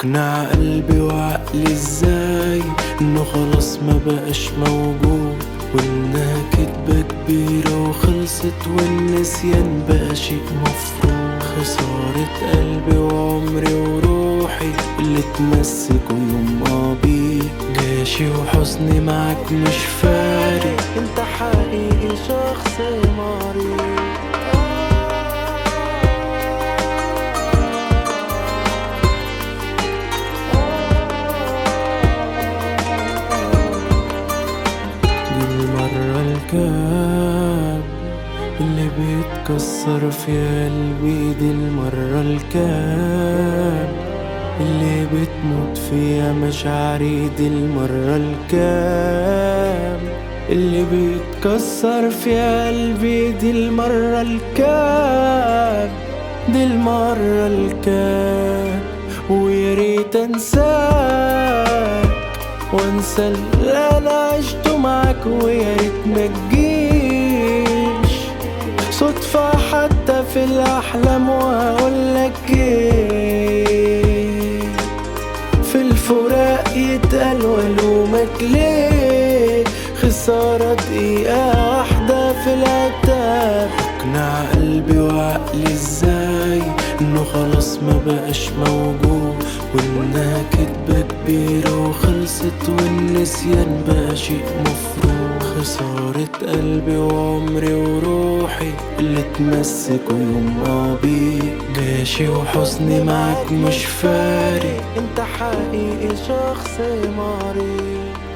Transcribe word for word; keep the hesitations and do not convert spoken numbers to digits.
اقنع قلبي وعقلي ازاي انه خلاص ما بقاش موجود، وانها كدبة كبيرة وخلصت والنسيان بقى شيء مفروض. خسارة قلبي وعمري وروحي اللي اتمسكوا يوم ما بيك. جاشي وحزني معاك مش فارق، انت حقيقي شخص مريض. المرة الكام اللي بيتكسر في قلبي، دي المرة الكام اللي بتموت فيها مشاعري، دي المرة الكام اللي بيتكسر في قلبي، دي المرة الكام دي المرة الكام. ويا ريت انساك وانسى اللي انا عشته معاك، ويا ريت ما تجيش صدفة حتى في الاحلام. وهقولك ايه في الفراق يتقال والومك ليه، خسارة دقيقة واحدة في العتاب. اقنع قلبي وعقلي ازاي انه خلاص ما بقاش موجود، وانها كدبة كبيرة وخلصت والنسيان بقى شيء مفروض. خسارة قلبي وعمري وروحي اللي اتمسكوا يوم ما بيك. جاشي وحزني معاك مش فارق، انت حقيقي شخص مريض.